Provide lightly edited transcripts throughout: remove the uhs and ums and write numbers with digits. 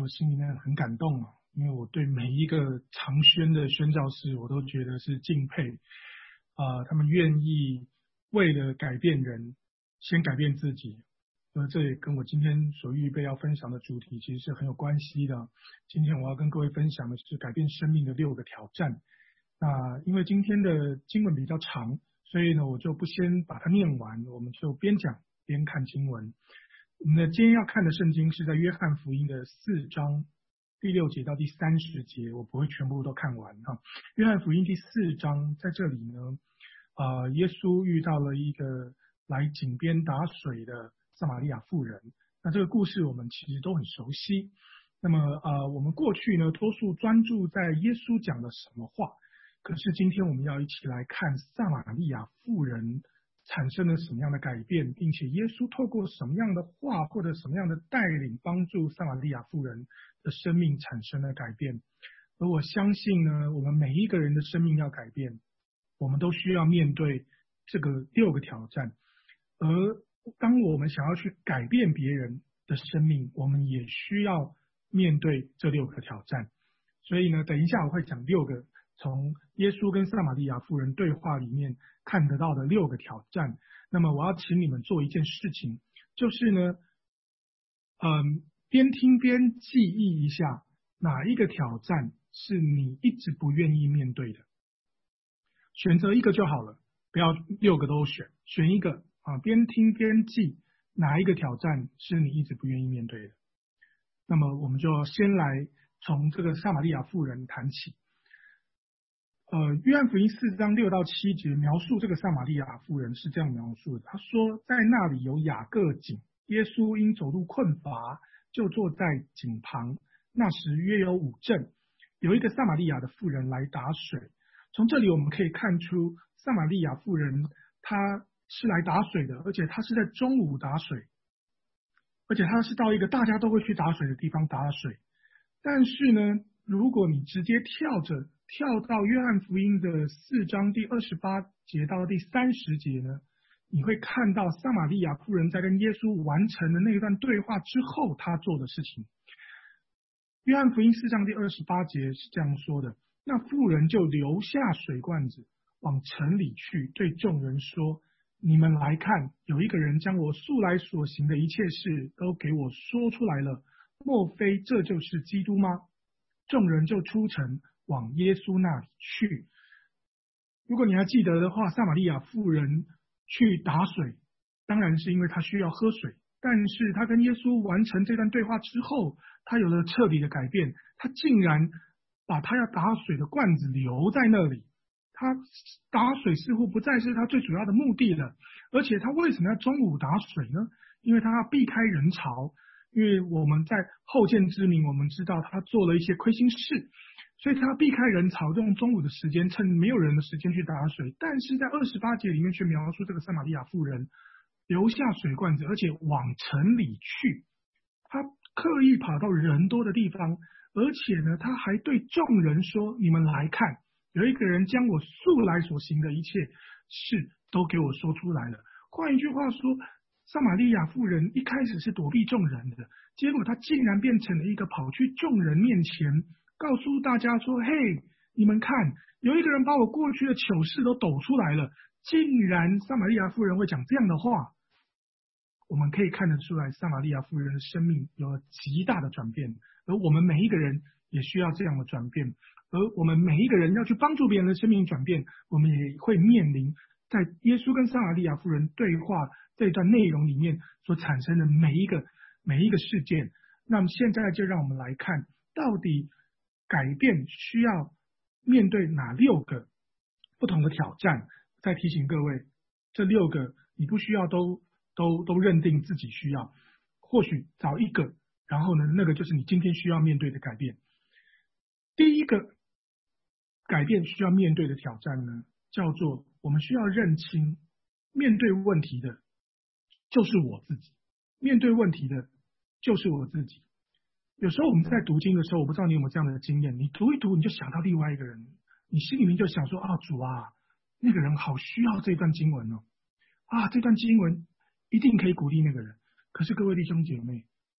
我心里面很感动啊，因为我对每一个长宣的宣教士，我都觉得是敬佩他们愿意为了改变人，先改变自己。这也跟我今天所预备要分享的主题其实是很有关系的。今天我要跟各位分享的是改变生命的6个挑战。那因为今天的经文比较长，所以呢我就不先把它念完，我们就边讲边看经文。我们今天要看的圣经是在约翰福音的4章第6节到第30节，我不会全部都看完哈。约翰福音第4章在这里呢，耶稣遇到了一个来井边打水的撒玛利亚妇人。那这个故事我们其实都很熟悉。那么我们过去呢多数专注在耶稣讲了什么话，可是今天我们要一起来看撒玛利亚妇人产生了什么样的改变，并且耶稣透过什么样的话或者什么样的带领，帮助撒玛利亚妇人的生命产生了改变。而我相信呢，我们每一个人的生命要改变，我们都需要面对这个6个挑战。而当我们想要去改变别人的生命，我们也需要面对这6个挑战。所以呢，等一下我会讲6个从耶稣跟撒玛利亚妇人对话里面看得到的6个挑战。那么我要请你们做一件事情，就是呢，边听边记忆一下哪一个挑战是你一直不愿意面对的，选择一个就好了，不要6个都选一个啊，边听边记哪一个挑战是你一直不愿意面对的。那么我们就先来从这个撒玛利亚妇人谈起。约翰福音4章6到7节描述这个撒玛利亚妇人是这样描述的，他说在那里有雅各井，耶稣因走路困乏，就坐在井旁。那时约有5正，有一个撒玛利亚的妇人来打水。从这里我们可以看出，撒玛利亚妇人她是来打水的，而且她是在中午打水，而且她是到一个大家都会去打水的地方打水。但是呢，如果你直接跳到约翰福音的4章第28节到第30节呢，你会看到撒玛利亚妇人在跟耶稣完成了那一段对话之后她做的事情。约翰福音4章第28节是这样说的，那妇人就留下水罐子，往城里去，对众人说，你们来看，有一个人将我素来所行的一切事都给我说出来了，莫非这就是基督吗？众人就出城往耶稣那里去。如果你还记得的话，撒玛利亚妇人去打水，当然是因为她需要喝水，但是她跟耶稣完成这段对话之后，她有了彻底的改变，她竟然把她要打水的罐子留在那里。她打水似乎不再是她最主要的目的了，而且她为什么要中午打水呢？因为她要避开人潮，因为我们在后见之明，我们知道她做了一些亏心事，所以她避开人潮，用中午的时间，趁没有人的时间去打水。但是在28节里面却描述这个撒玛利亚妇人留下水罐子，而且往城里去，她刻意跑到人多的地方，而且呢，她还对众人说，你们来看，有一个人将我素来所行的一切事都给我说出来了。换一句话说，撒玛利亚妇人一开始是躲避众人的，结果她竟然变成了一个跑去众人面前告诉大家说，嘿，你们看，有一个人把我过去的糗事都抖出来了。竟然撒玛利亚妇人会讲这样的话，我们可以看得出来，撒玛利亚妇人的生命有了极大的转变，而我们每一个人也需要这样的转变。而我们每一个人要去帮助别人的生命转变，我们也会面临在耶稣跟撒玛利亚妇人对话这段内容里面所产生的每一个事件。那么现在就让我们来看，到底改变需要面对哪6个不同的挑战。再提醒各位，这6个你不需要都认定自己需要，或许找一个，然后呢，那个就是你今天需要面对的改变。第一个改变需要面对的挑战呢，叫做我们需要认清，面对问题的就是我自己，面对问题的就是我自己。有时候我们在读经的时候，我不知道你有没有这样的经验，你读一读你就想到另外一个人，你心里面就想说，主啊，那个人好需要这段经文哦，这段经文一定可以鼓励那个人。可是各位弟兄姐妹，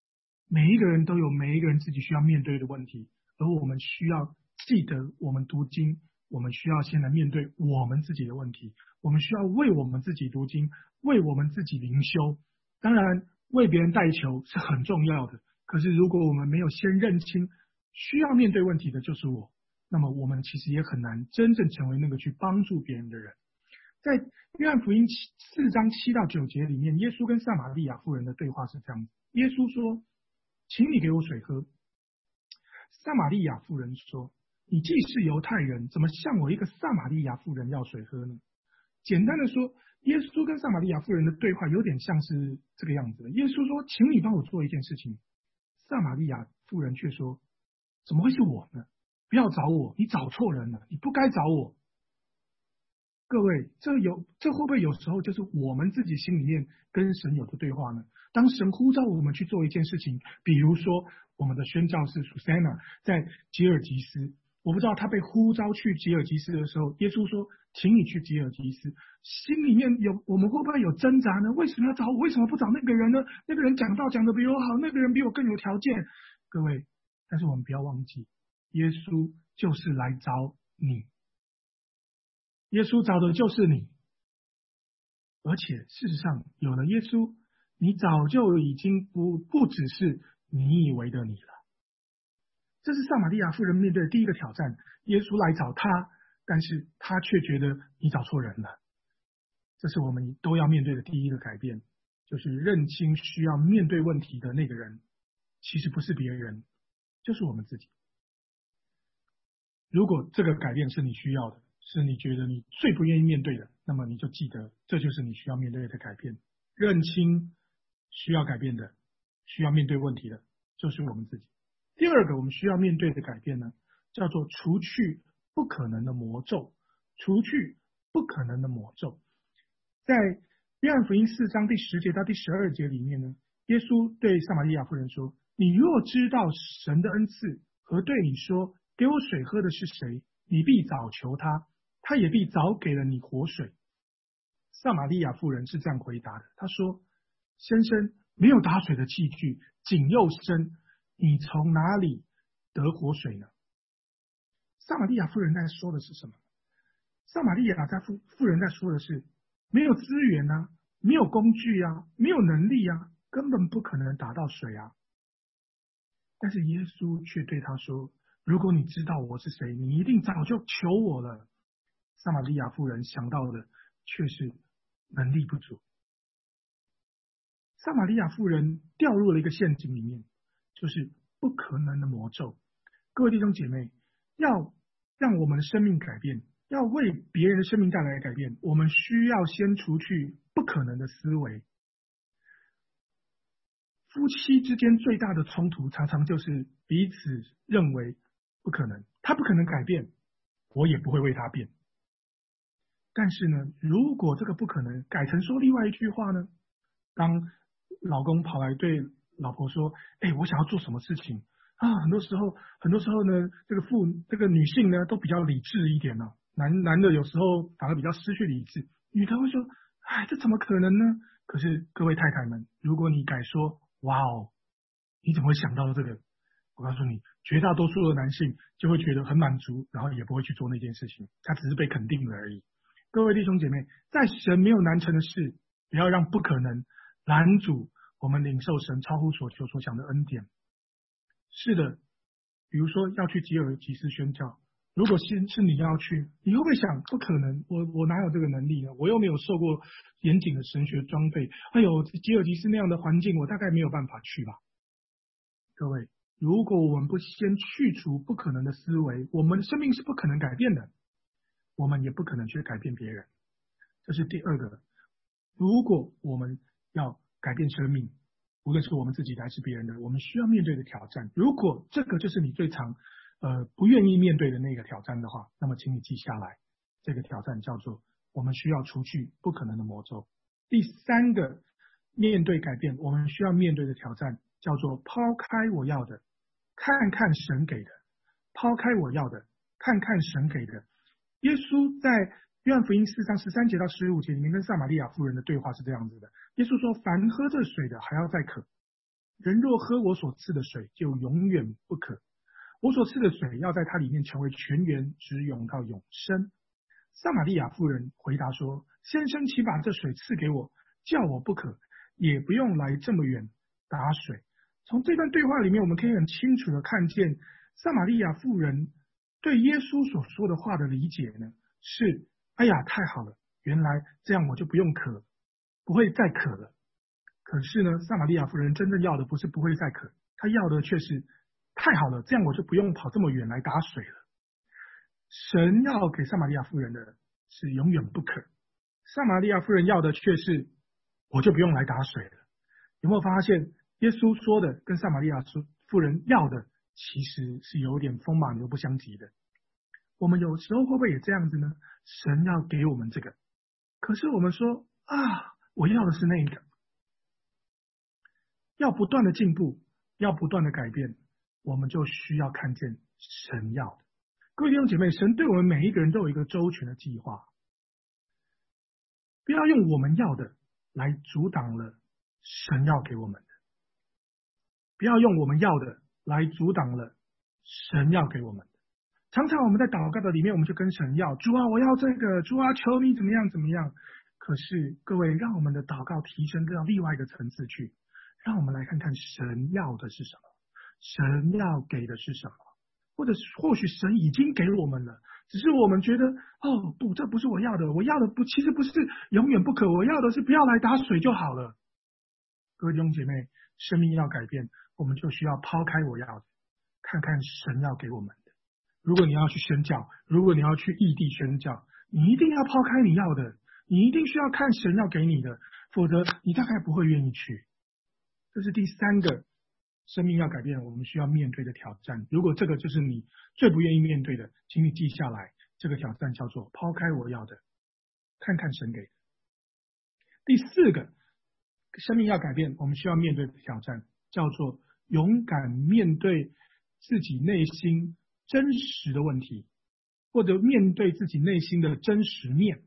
每一个人都有每一个人自己需要面对的问题，而我们需要记得，我们读经，我们需要先来面对我们自己的问题，我们需要为我们自己读经，为我们自己灵修。当然，为别人代求是很重要的，可是如果我们没有先认清需要面对问题的就是我，那么我们其实也很难真正成为那个去帮助别人的人。在约翰福音4章7到9节里面，耶稣跟撒玛利亚妇人的对话是这样子：耶稣说：“请你给我水喝。”撒玛利亚妇人说：“你既是犹太人，怎么向我一个撒玛利亚妇人要水喝呢？”简单的说，耶稣跟撒玛利亚妇人的对话有点像是这个样子的。耶稣说：“请你帮我做一件事情。”撒玛利亚妇人却说：“怎么会是我呢？不要找我，你找错人了，你不该找我。”各位，这会不会有时候就是我们自己心里面跟神有的对话呢？当神呼召我们去做一件事情，比如说我们的宣教士 Susanna 在吉尔吉斯，我不知道他被呼召去吉尔吉斯的时候，耶稣说：“请你去吉尔吉斯。”心里面我们会不会有挣扎呢？为什么要找我？为什么不找那个人呢？那个人讲道讲得比我好，那个人比我更有条件。各位，但是我们不要忘记，耶稣就是来找你。耶稣找的就是你，而且事实上有了耶稣，你早就已经不只是你以为的你了。这是撒玛利亚妇人面对的第一个挑战，耶稣来找他，但是他却觉得你找错人了。这是我们都要面对的第一个改变，就是认清需要面对问题的那个人，其实不是别人，就是我们自己。如果这个改变是你需要的，是你觉得你最不愿意面对的，那么你就记得，这就是你需要面对的改变。认清需要改变的，需要面对问题的，就是我们自己。第二个我们需要面对的改变呢，叫做除去不可能的魔咒。除去不可能的魔咒，在约翰福音4章第10节到第12节里面呢，耶稣对撒玛利亚妇人说：“你若知道神的恩赐和对你说给我水喝的是谁，你必早求他，他也必早给了你活水。”撒玛利亚妇人是这样回答的，她说：“先生，没有打水的器具，井又深，你从哪里得活水呢？”撒玛利亚妇人在说的是什么？撒玛利亚妇人在说的是，没有资源啊，没有工具啊，没有能力啊，根本不可能打到水啊。但是耶稣却对他说：“如果你知道我是谁，你一定早就求我了。”撒玛利亚妇人想到的却是能力不足。撒玛利亚妇人掉入了一个陷阱里面，就是不可能的魔咒。各位弟兄姐妹，要让我们的生命改变，要为别人的生命带来改变，我们需要先除去不可能的思维。夫妻之间最大的冲突，常常就是彼此认为不可能，他不可能改变，我也不会为他变。但是呢，如果这个不可能改成说另外一句话呢？当老公跑来对老婆说：“我想要做什么事情啊？”很多时候呢，这个女性呢都比较理智一点呢，男的有时候反而比较失去理智。女的会说：“这怎么可能呢？”可是各位太太们，如果你改说：“哇哦，你怎么会想到这个？”我告诉你，绝大多数的男性就会觉得很满足，然后也不会去做那件事情，他只是被肯定了而已。各位弟兄姐妹，在神没有难成的事，不要让不可能拦阻我们领受神超乎所求所想的恩典。是的，比如说要去吉尔吉斯宣教，如果是你要去，你会不会想不可能？我哪有这个能力呢？我又没有受过严谨的神学装备。吉尔吉斯那样的环境，我大概没有办法去吧。各位，如果我们不先去除不可能的思维，我们的生命是不可能改变的，我们也不可能去改变别人。这是第二个。如果我们要改变生命，无论是我们自己的还是别人的，我们需要面对的挑战。如果这个就是你最常不愿意面对的那个挑战的话，那么请你记下来，这个挑战叫做我们需要除去不可能的魔咒。第三个面对改变我们需要面对的挑战叫做抛开我要的，看看神给的。抛开我要的，看看神给的。耶稣在约翰福音4章13节到15节里面跟撒玛利亚妇人的对话是这样子的。耶稣说：“凡喝这水的还要再渴， 人若喝我所赐的水，就永远不渴。我所赐的水要在它里面成为泉源，直涌到永生。撒玛利亚妇人回答说：先生，请把这水赐给我，叫我不渴，也不用来这么远打水。从这段对话里面，我们可以很清楚的看见撒玛利亚妇人对耶稣所说的话的理解呢，是哎呀，太好了，原来这样我就不用渴，不会再渴了。可是呢，撒玛利亚妇人真正要的不是不会再渴，她要的却是太好了，这样我就不用跑这么远来打水了。神要给撒玛利亚妇人的是永远不渴，撒玛利亚妇人要的却是我就不用来打水了。有没有发现耶稣说的跟撒玛利亚妇人要的其实是有点风马牛不相及的？我们有时候会不会也这样子呢？神要给我们这个，可是我们说啊，我要的是那个。要不断的进步，要不断的改变，我们就需要看见神要的。各位弟兄姐妹，神对我们每一个人都有一个周全的计划，不要用我们要的来阻挡了神要给我们的，不要用我们要的来阻挡了神要给我们的。常常我们在祷告的里面，我们就跟神要，主啊，我要这个，主啊，求你怎么样怎么样。可是各位，让我们的祷告提升到另外一个层次去，让我们来看看神要的是什么，神要给的是什么，或许神已经给我们了，只是我们觉得哦不，这不是我要的，我要的不，其实不是永远不可，我要的是不要来打水就好了。各位弟兄姐妹，生命要改变，我们就需要抛开我要的，看看神要给我们的。如果你要去宣教，如果你要去异地宣教，你一定要抛开你要的，你一定需要看神要给你的，否则你大概不会愿意去。这是第三个生命要改变我们需要面对的挑战。如果这个就是你最不愿意面对的，请你记下来，这个挑战叫做抛开我要的，看看神给的。第四个生命要改变我们需要面对的挑战叫做勇敢面对自己内心真实的问题，或者面对自己内心的真实面。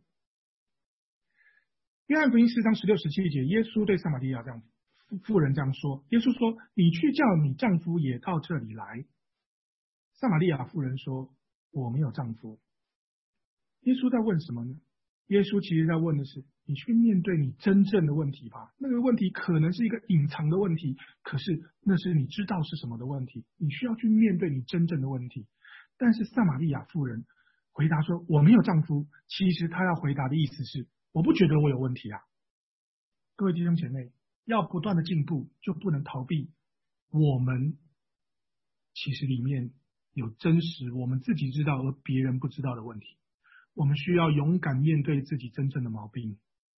约翰福音4章16、17节，耶稣对撒玛利亚妇人这样说，耶稣说：你去叫你丈夫也到这里来。撒玛利亚妇人说：我没有丈夫。耶稣在问什么呢？耶稣其实在问的是，你去面对你真正的问题吧。那个问题可能是一个隐藏的问题，可是那是你知道是什么的问题，你需要去面对你真正的问题。但是撒玛利亚妇人回答说：我没有丈夫。其实她要回答的意思是，我不觉得我有问题啊。各位弟兄姐妹，要不断的进步，就不能逃避我们其实里面有真实我们自己知道而别人不知道的问题。我们需要勇敢面对自己真正的毛病。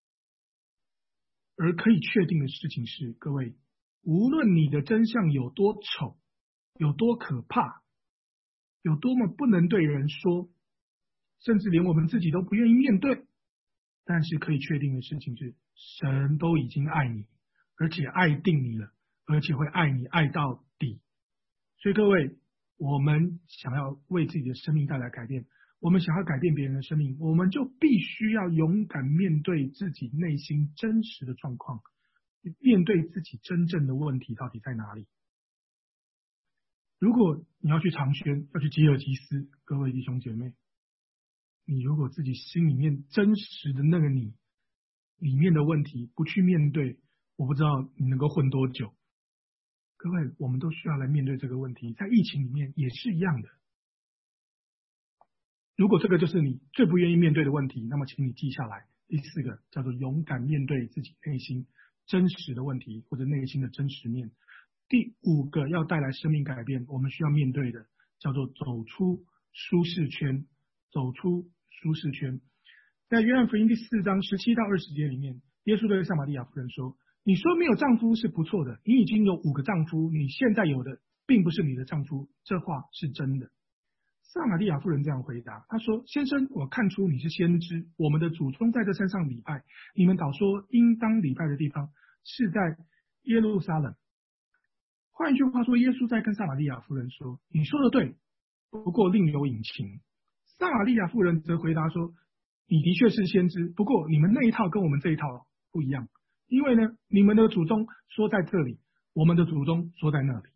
而可以确定的事情是，各位，无论你的真相有多丑，有多可怕，有多么不能对人说，甚至连我们自己都不愿意面对，但是可以确定的事情是，神都已经爱你，而且爱定你了，而且会爱你爱到底。所以各位，我们想要为自己的生命带来改变，我们想要改变别人的生命，我们就必须要勇敢面对自己内心真实的状况，面对自己真正的问题到底在哪里。如果你要去长宣，要去吉尔吉斯，各位弟兄姐妹，你如果自己心里面真实的那个你里面的问题不去面对，我不知道你能够混多久。各位，我们都需要来面对这个问题，在疫情里面也是一样的。如果这个就是你最不愿意面对的问题，那么请你记下来。第四个叫做勇敢面对自己内心真实的问题，或者内心的真实面。第五个要带来生命改变我们需要面对的叫做走出舒适圈。走出舒适圈。在约翰福音第4章17到20节里面，耶稣对撒玛利亚妇人说，你说没有丈夫是不错的，你已经有5个丈夫，你现在有的并不是你的丈夫，这话是真的。撒玛利亚妇人这样回答，她说，先生，我看出你是先知，我们的祖宗在这山上礼拜，你们倒说应当礼拜的地方是在耶路撒冷。换一句话说，耶稣在跟撒玛利亚妇人说，你说的对，不过另有隐情。撒玛利亚妇人则回答说，你的确是先知，不过你们那一套跟我们这一套不一样，因为呢，你们的祖宗说在这里， 我们的祖宗说在那里。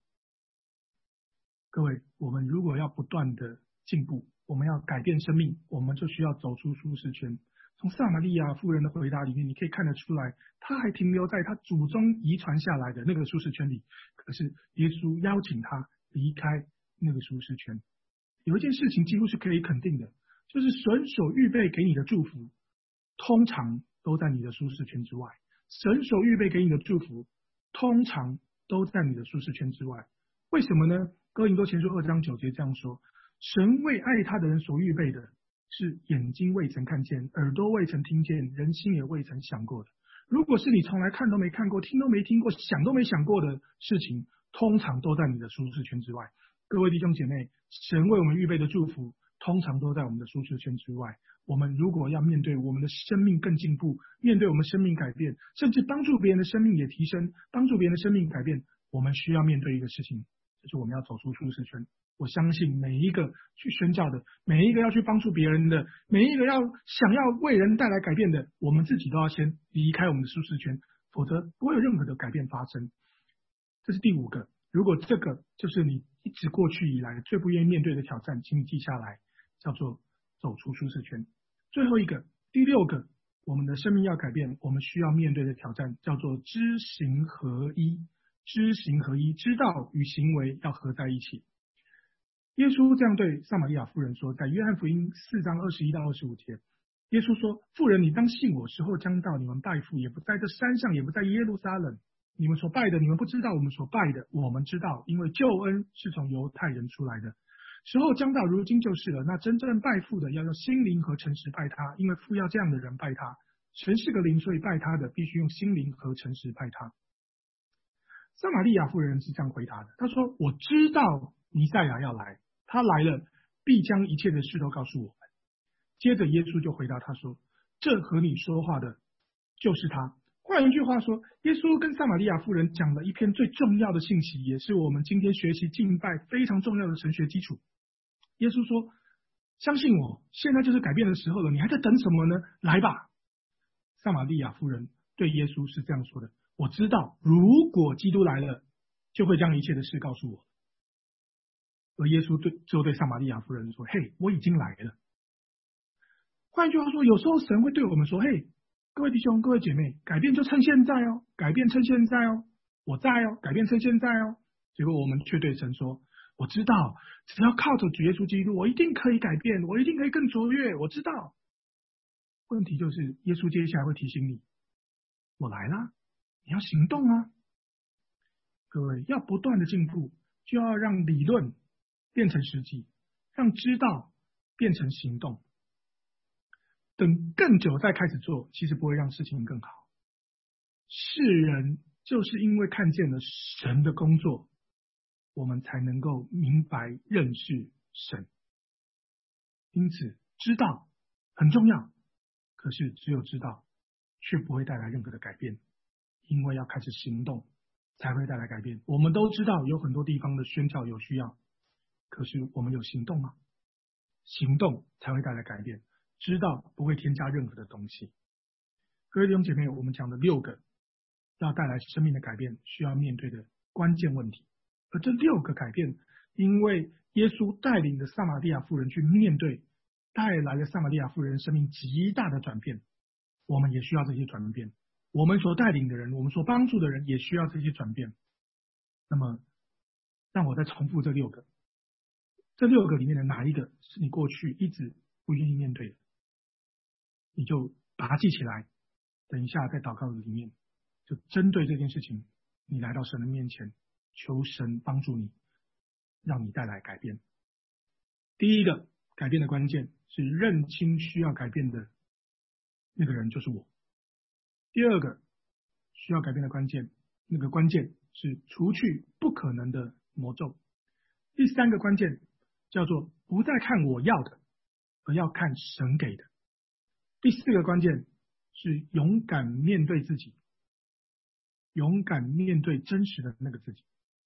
各位，我们如果要不断的进步，我们要改变生命，我们就需要走出舒适圈。从撒玛利亚妇人的回答里面，你可以看得出来，她还停留在她祖宗遗传下来的那个舒适圈里。可是耶稣邀请她离开那个舒适圈。有一件事情几乎是可以肯定的，就是神所预备给你的祝福，通常都在你的舒适圈之外。神所预备给你的祝福，通常都在你的舒适圈之外。为什么呢？哥林多前书2章9节这样说：神为爱他的人所预备的，是眼睛未曾看见，耳朵未曾听见，人心也未曾想过的。如果是你从来看都没看过，听都没听过，想都没想过的事情，通常都在你的舒适圈之外。各位弟兄姐妹，神为我们预备的祝福，通常都在我们的舒适圈之外。我们如果要面对我们的生命更进步，面对我们生命改变，甚至帮助别人的生命也提升，帮助别人的生命改变，我们需要面对一个事情，就是我们要走出舒适圈。我相信每一个去宣教的，每一个要去帮助别人的，每一个想要为人带来改变的，我们自己都要先离开我们的舒适圈，否则不会有任何的改变发生。这是第5个。如果这个就是你一直过去以来最不愿意面对的挑战，请你记下来，叫做走出舒适圈。最后一个，第6个，我们的生命要改变，我们需要面对的挑战叫做知行合一。知行合一，知道与行为要合在一起。耶稣这样对撒玛利亚妇人说，在约翰福音4章21到25节，耶稣说：妇人，你当信我，时候将到，你们拜父也不在这山上，也不在耶路撒冷。你们所拜的，你们不知道；我们所拜的，我们知道，因为救恩是从犹太人出来的。时候将到，如今就是了。那真正拜父的，要用心灵和诚实拜他，因为父要这样的人拜他。神是个灵，所以拜他的必须用心灵和诚实拜他。撒玛利亚妇人是这样回答的，她说：我知道弥赛亚要来，他来了，必将一切的事都告诉我们。接着耶稣就回答他说：这和你说话的就是他。换一句话说，耶稣跟撒玛利亚妇人讲了一篇最重要的信息，也是我们今天学习敬拜非常重要的神学基础。耶稣说：相信我，现在就是改变的时候了，你还在等什么呢？来吧。撒玛利亚妇人对耶稣是这样说的：我知道，如果基督来了，就会将一切的事告诉我。而耶稣就对撒玛利亚妇人说：嘿，我已经来了。换句话说，有时候神会对我们说：嘿，各位弟兄各位姐妹，改变就趁现在哦，改变趁现在哦，我在哦，改变趁现在哦。结果我们却对神说：我知道，只要靠着主耶稣基督，我一定可以改变，我一定可以更卓越，我知道。问题就是耶稣接下来会提醒你：我来啦，你要行动啊。各位，要不断的进步，就要让理论变成实际，让知道变成行动。等更久再开始做，其实不会让事情更好。世人就是因为看见了神的工作，我们才能够明白认识神。因此，知道很重要，可是只有知道，却不会带来任何的改变，因为要开始行动，才会带来改变。我们都知道有很多地方的宣教有需要，可是我们有行动吗？行动才会带来改变。知道不会添加任何的东西。各位弟兄姐妹，我们讲的6个要带来生命的改变需要面对的关键问题，而这6个改变，因为耶稣带领的撒玛利亚妇人去面对，带来了撒玛利亚妇人生命极大的转变。我们也需要这些转变，我们所带领的人，我们所帮助的人也需要这些转变。那么，让我再重复这6个，这6个里面的哪一个是你过去一直不愿意面对的？你就把它记起来，等一下在祷告里面，就针对这件事情，你来到神的面前，求神帮助你，让你带来改变。第一个改变的关键是认清需要改变的那个人就是我。第2个需要改变的关键，那个关键是除去不可能的魔咒。第3个关键叫做不再看我要的，而要看神给的。第4个关键是勇敢面对自己，勇敢面对真实的那个自己。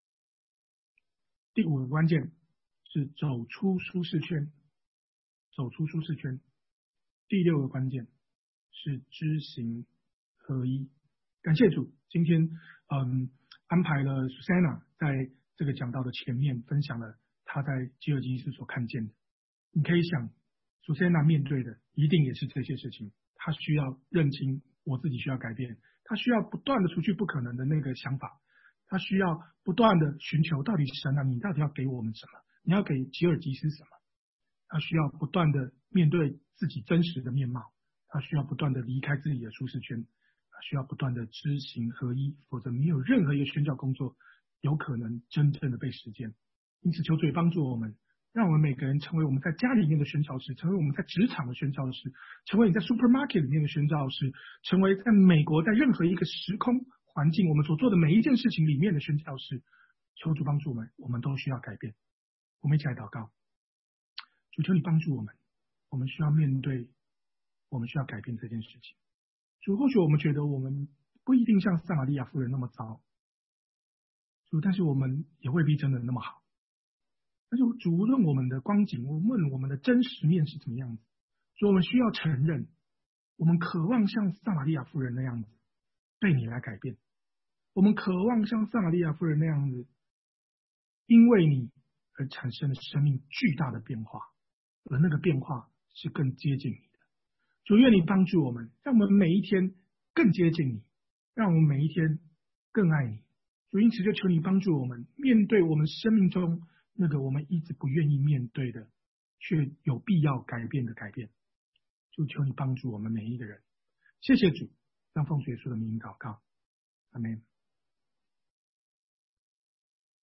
第5个关键是走出舒适圈，走出舒适圈。第6个关键是知行合一。感谢主，今天安排了 Susanna 在这个讲道的前面分享了她在吉尔吉斯所看见的。你可以想 Susanna 面对的一定也是这些事情，她需要认清我自己需要改变，她需要不断的除去不可能的那个想法，她需要不断的寻求到底神啊，你到底要给我们什么？你要给吉尔吉斯什么？她需要不断的面对自己真实的面貌，她需要不断的离开自己的舒适圈，她需要不断的知行合一，否则没有任何一个宣教工作有可能真正的被实践。因此求主也帮助我们，让我们每个人成为我们在家里面的宣教士，成为我们在职场的宣教士，成为你在 supermarket 里面的宣教士，成为在美国在任何一个时空环境我们所做的每一件事情里面的宣教士。求主帮助我们，我们都需要改变。我们一起来祷告。主，求你帮助我们，我们需要面对，我们需要改变这件事情。主，或许我们觉得我们不一定像撒玛利亚妇人那么糟，主，但是我们也未必真的那么好。但是主，无论我们的光景，无论我们的真实面是怎么样子，所以我们需要承认，我们渴望像撒玛利亚妇人那样子被你来改变。我们渴望像撒玛利亚妇人那样子，因为你而产生了生命巨大的变化，而那个变化是更接近你的。主，愿你帮助我们，让我们每一天更接近你，让我们每一天更爱你。主，因此就求你帮助我们，面对我们生命中那个我们一直不愿意面对的，却有必要改变的改变。就求你帮助我们每一个人。谢谢主，让奉主耶稣的名祷告，阿们。